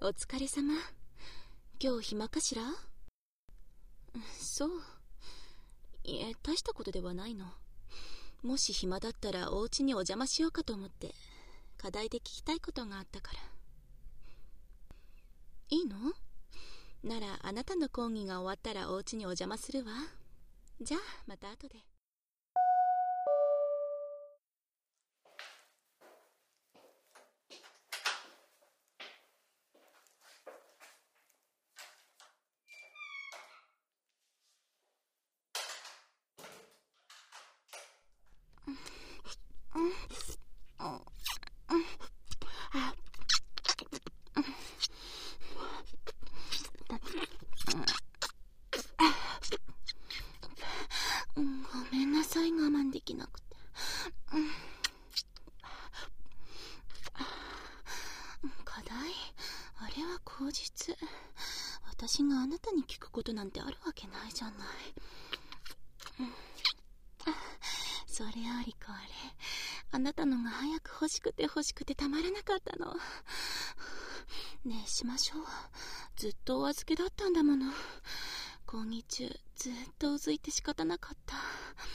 お疲れ様。今日暇かしら？そう。いえ、大したことではないの。もし暇だったらお家にお邪魔しようかと思って、課題で聞きたいことがあったから。いいの？ならあなたの講義が終わったらお家にお邪魔するわ。じゃあまた後で。ごめんなさい、我慢できなくて。課題？あれは口実。私があなたに聞くことなんてあるわけないじゃない。それよりこれ、あなたのが早く欲しくてたまらなかったの。ねえ、しましょう。ずっとお預けだったんだもの。講義中ずっとうずいて仕方なかった。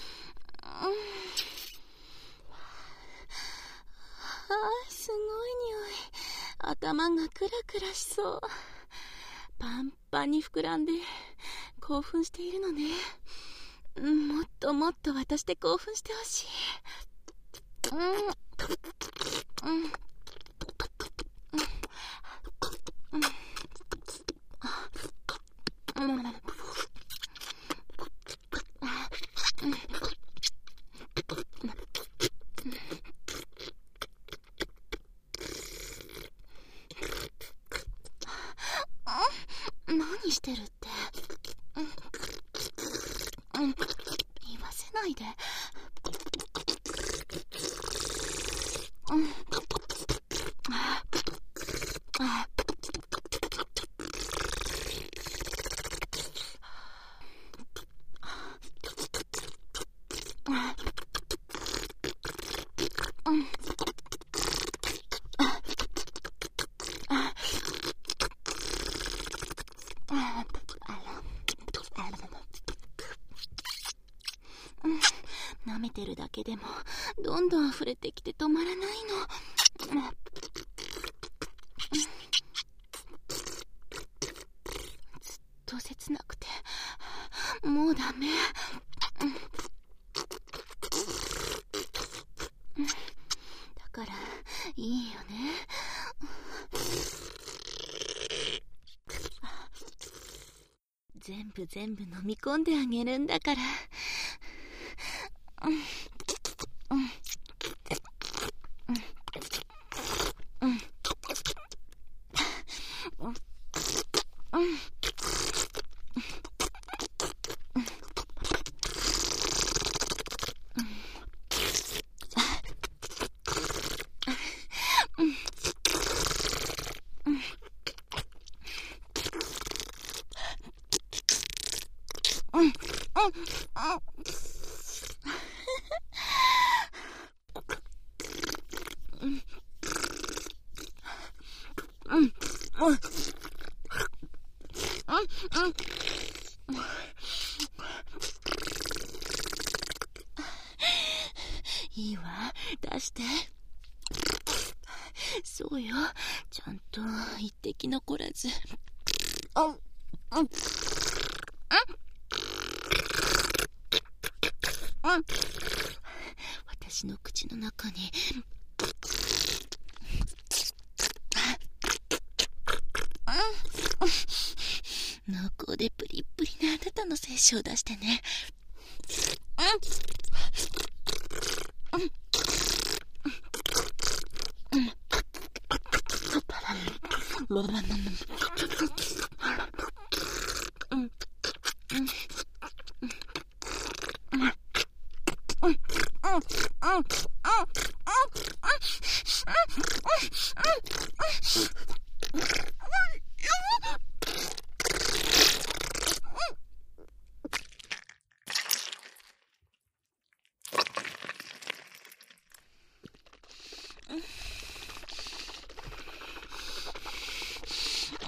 すごい匂い。頭がクラクラしそう。パンパンに膨らんで興奮しているのね。もっともっと私で興奮してほしい。何してるって。言わせないで。舐めてるだけでもどんどん溢れてきて止まらないの。ずっと切なくてもうダメ。だからいいよね。全部飲み込んであげるんだから。いいわ、出して。そうよ、ちゃんと一滴残らず。私の口の中に濃厚でプリップリなあなたの精子を出してね。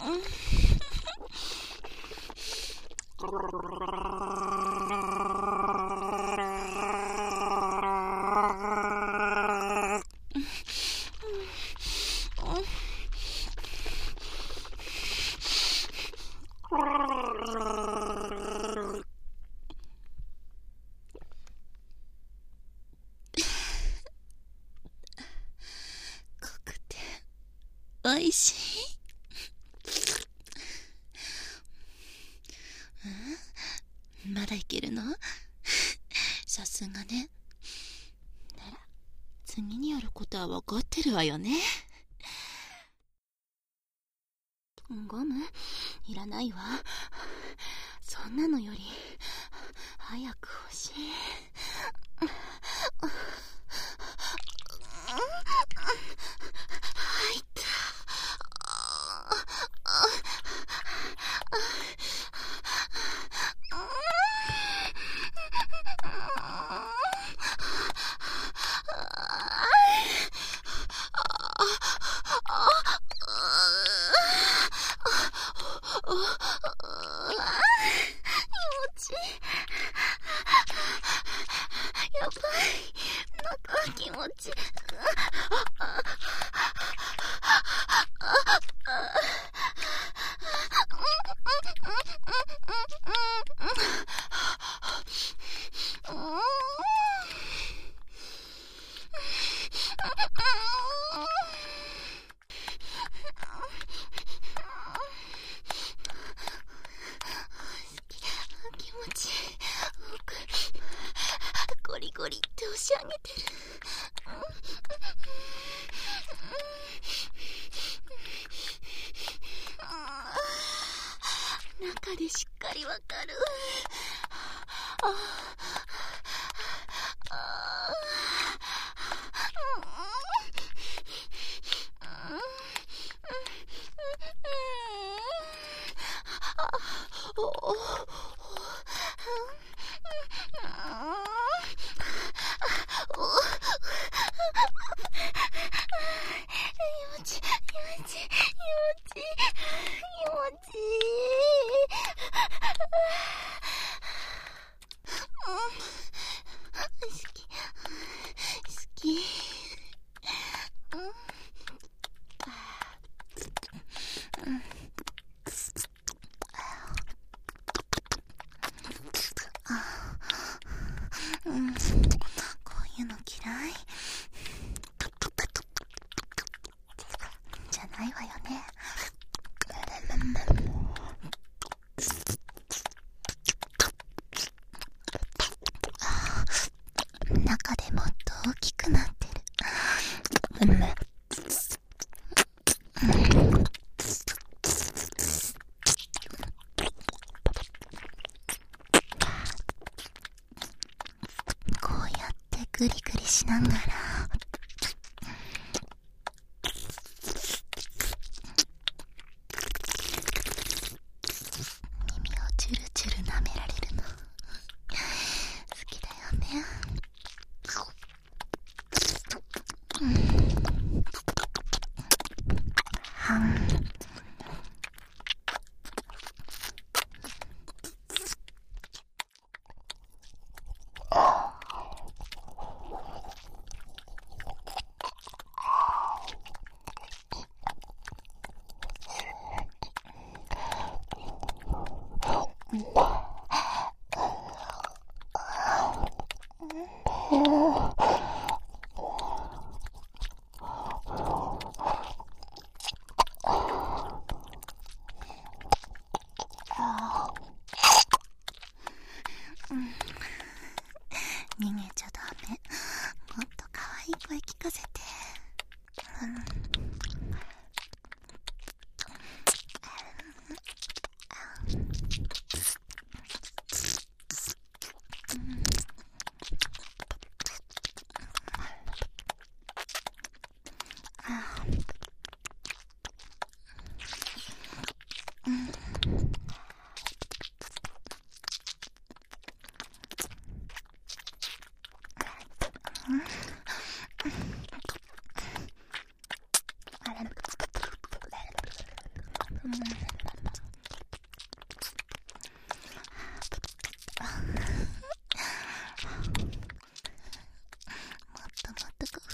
おいしい。まだいけるの？さすがね。なら次にやることは分かってるわよね。ゴムいらないわ。そんなのより早く欲しい。入った。やばい、なんか気持ち気持ちいい。ゴリゴリって押し上げてる。中でしっかりわかる。こういうの嫌いじゃないわよね。中でもっと大きくなってる。こうやってグリグリしながら耳をチュルチュル舐められるの好きだよね。逃げちゃダメ。もっと可愛い声聞かせて。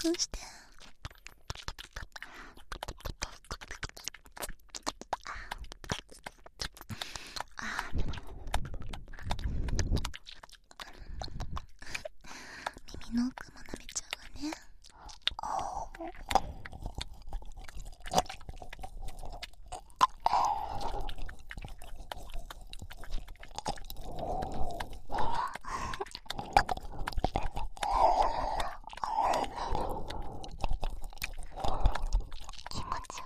ュンして。耳の奥も舐めちゃうわね。気持ちよさ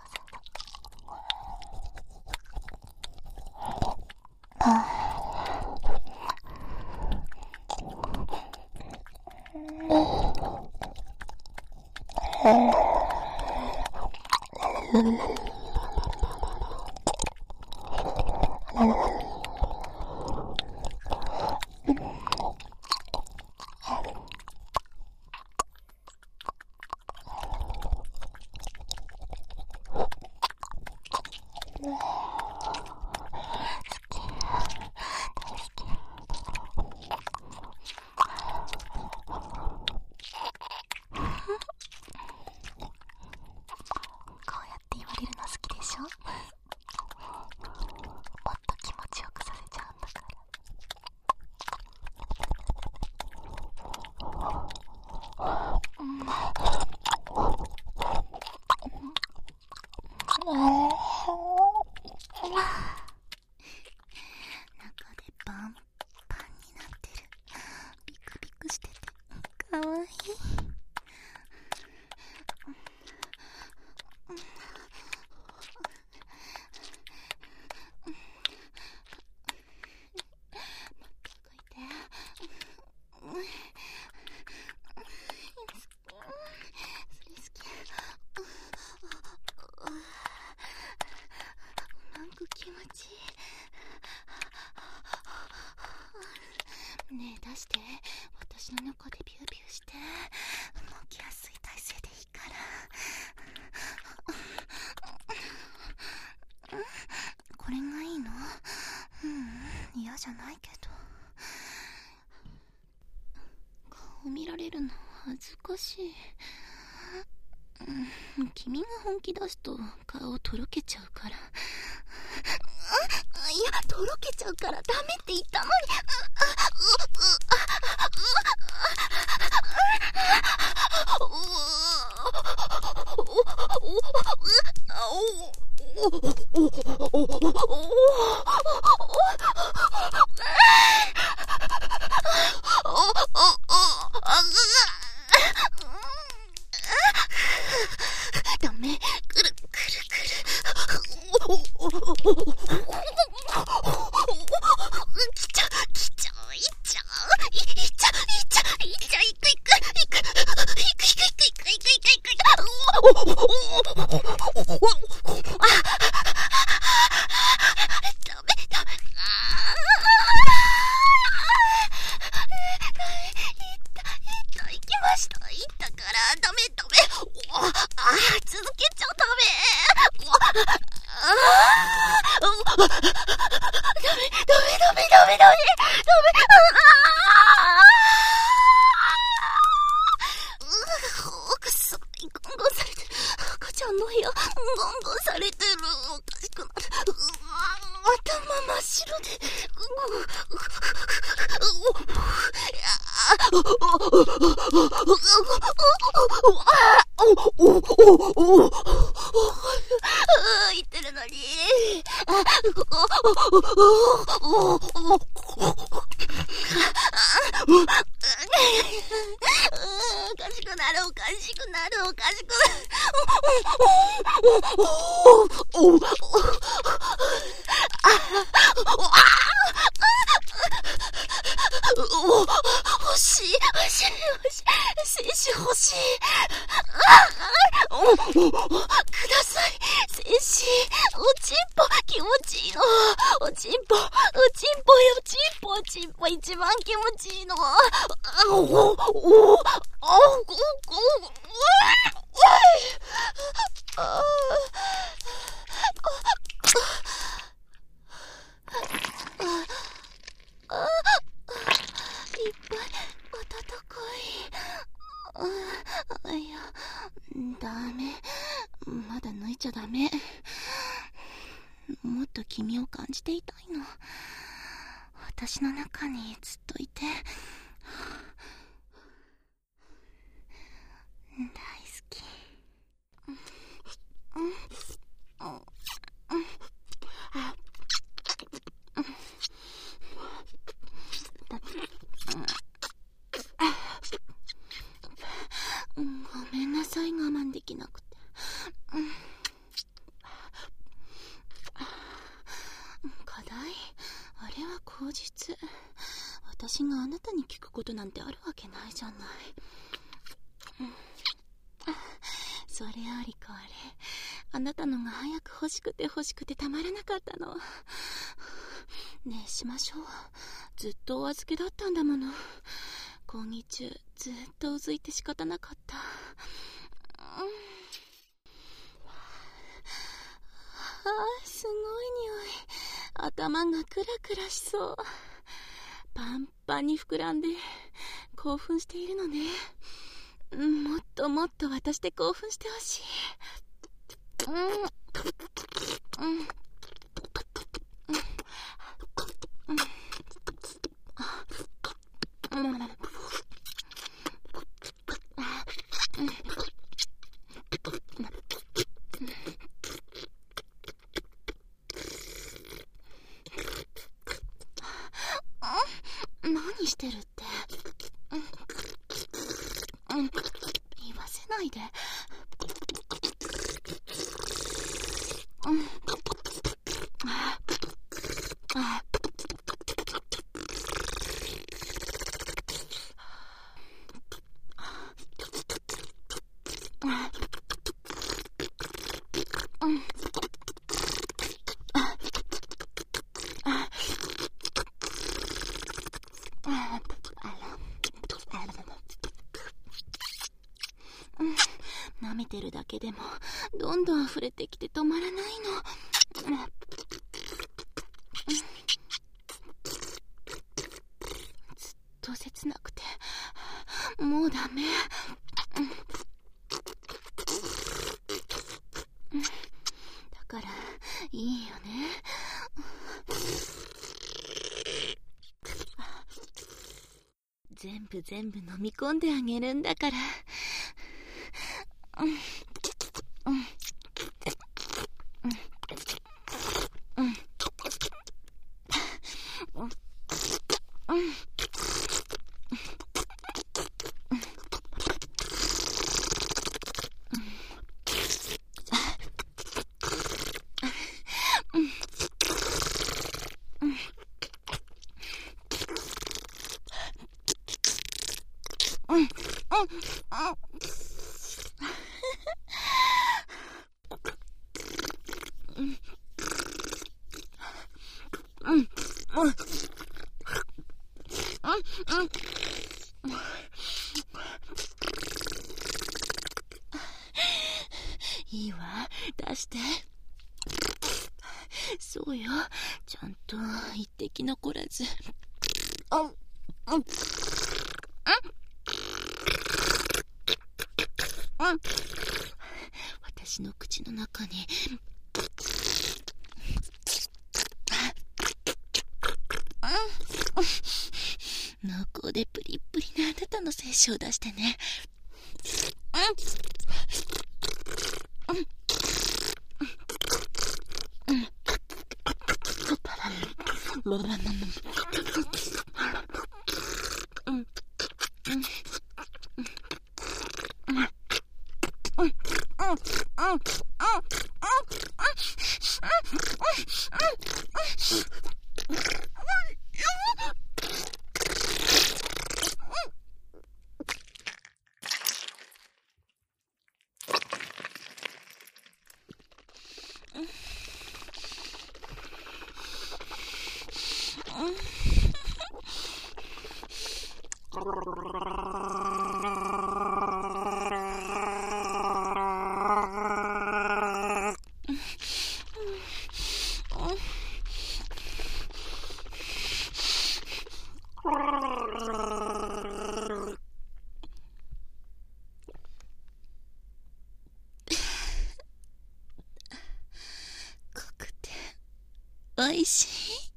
こうやって言われるの好きでしょ。もっと気持ちよくさせちゃうんだから。中でパンパンになってる。ビクビクしててかわいい。気持ちいいね。え出して、私の中でビュービューして動きやすい体勢でいいから。これがいいの？嫌じゃないけど。顔見られるの恥ずかしい。君が本気出すと顔とろけちゃうから。いや、とろけちゃうからダメって言ったのに。ダメ、くるくるくる。来ちゃう、いっちゃくそ、ゴンゴンされてる。赤ちゃんの部屋、ゴンゴンされてる。おかしくなる。頭真っ白で。言ってるのに。おかしくなる。欲しい。精子欲しい。ください。精子。おちんぽ、気持ちいいの。おちんぽ、一番気持ちいいの。いっぱい温かい。 いや、ダメ。まだ抜いちゃダメ。もっと君を感じていたいの。私の中にずっといて。大好き。ごめんなさい、我慢できなくて。課題？あれは口実。私があなたに聞くことなんてあるわけないじゃない。それよりこれ、あなたのが早く欲しくてたまらなかったの。ねえ、しましょう。ずっとお預けだったんだもの。講義中ずっとうずいて仕方なかった。すごい匂い。頭がクラクラしそう。パンパンに膨らんで興奮しているのね。もっともっと私で興奮してほしい。何してるって。言わせないで。舐めてるだけでもどんどん溢れてきて止まらないの。ずっと切なくてもうダメ。だからいいよね。全部飲み込んであげるんだから。いいわ、出して。そうよ、ちゃんと一滴残らず。私の口の中に濃厚でプリップリなあなたの精子を出してね。 おいしい。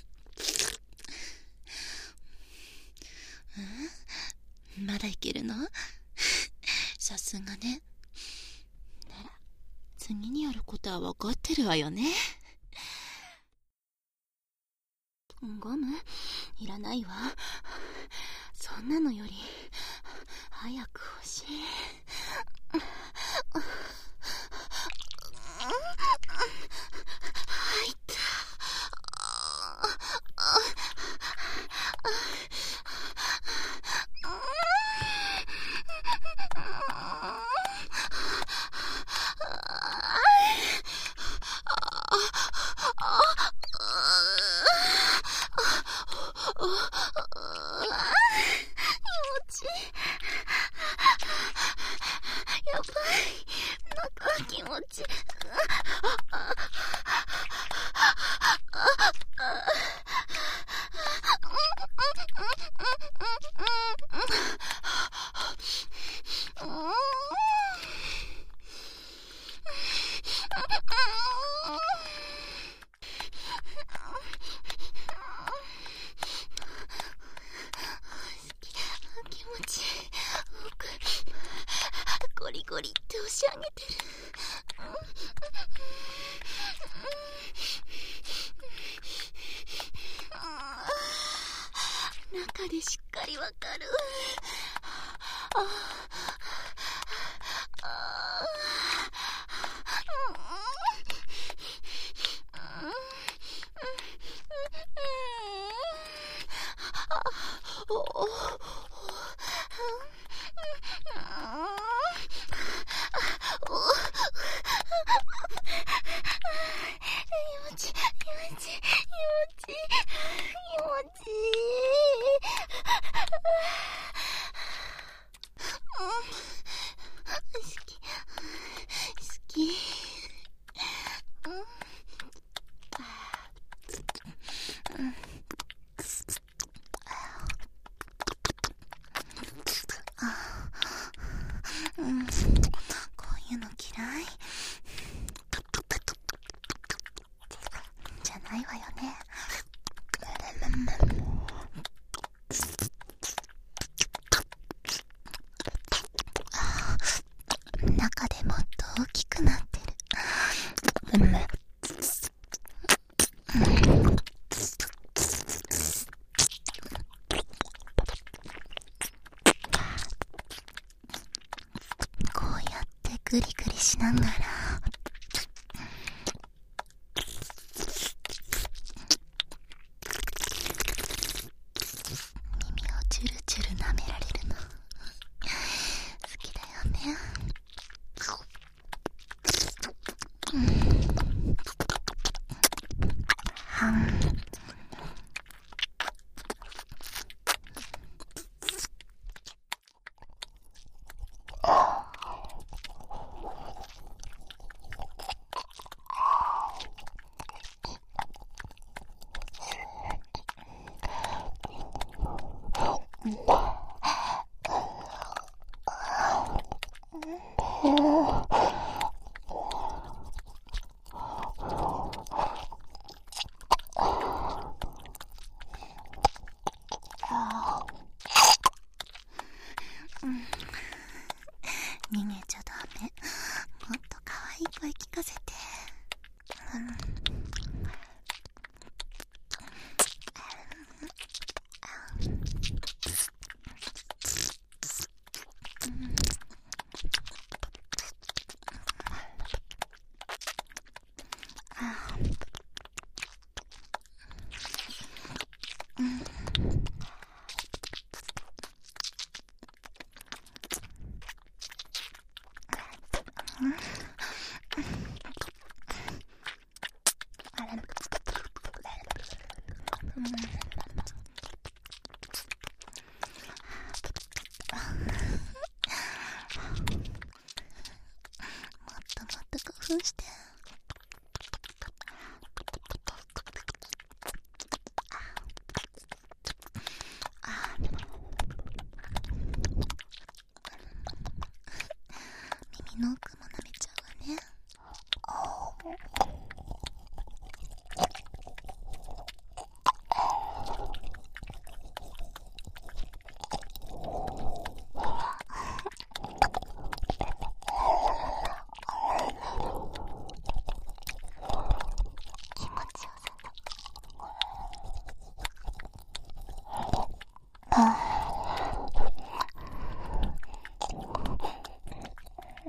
まだいけるの？さすがね。なら次にやることは分かってるわよね。ゴムいらないわ。そんなのより早く欲しい。入った。やばい、気持ち。気持ちいい。ゴリゴリって押し上げてる。中でしっかりわかる。こういうの嫌いじゃないわよね。中でもっと大きくなってる。こうやってグリグリしながら耳をチュルチュル舐められるの好きだよね。逃げちゃダメ。もっと可愛い声聞かせて。興奮して。耳の奥も舐めちゃうわね。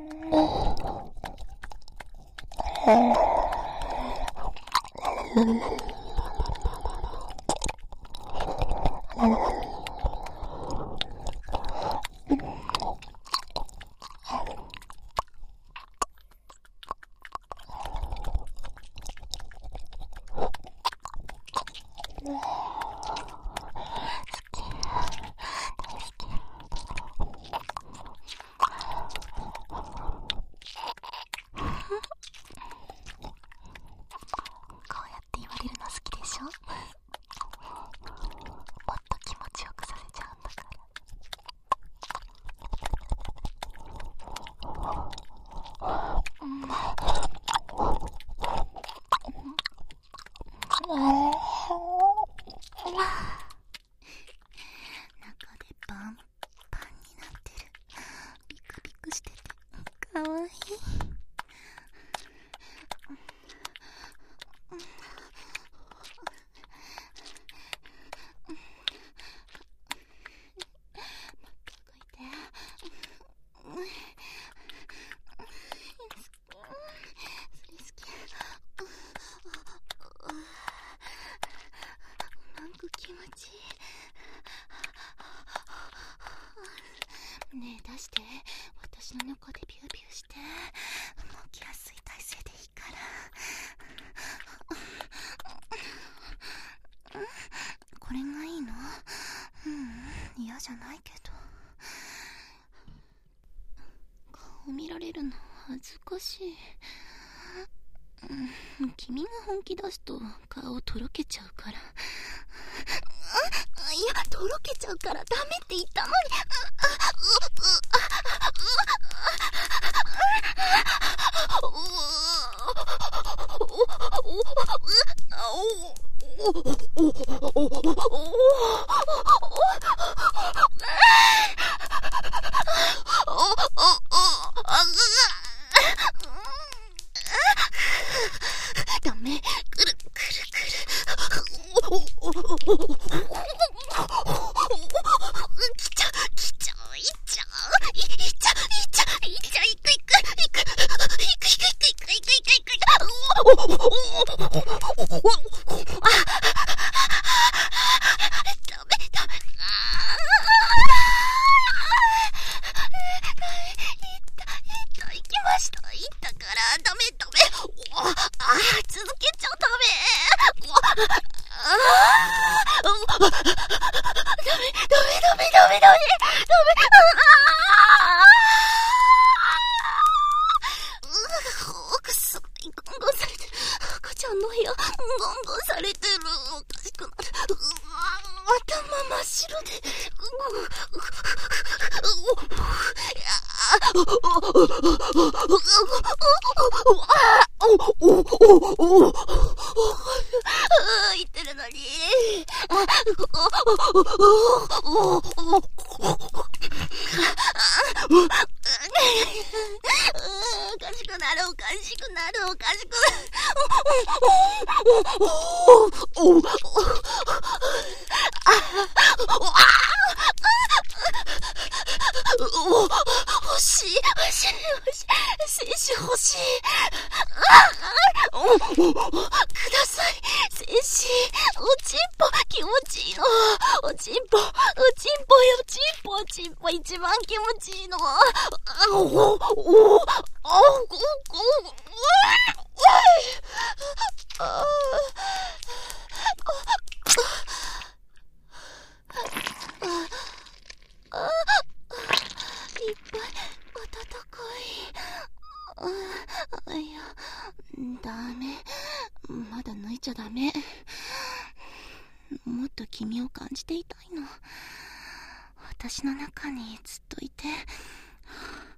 ねえ出して、私の中でビュービューして動きやすい体勢でいいから。これがいいの？嫌じゃないけど。顔見られるの恥ずかしい。君が本気出すと顔とろけちゃうから。いや、とろけちゃうからダメって言ったのに。ダメ、くるくるくる。来ちゃう、いっちゃう、いく。いったからダメ。続けちゃダメ。ダメ。くそ、ゴンゴンされてる。赤ちゃんの部屋、ゴンゴンされてる。おかしくなる。頭真っ白で。言ってるのに。おかしくなる。欲しい。精子欲しい。ください。精子。おちんぽ気持ちいいの。おちんぽ一番気持ちいいの。いっぱい暖かい。いや、ダメ。まだ抜いちゃダメ。もっと君を感じていたいの。私の中にずっといて。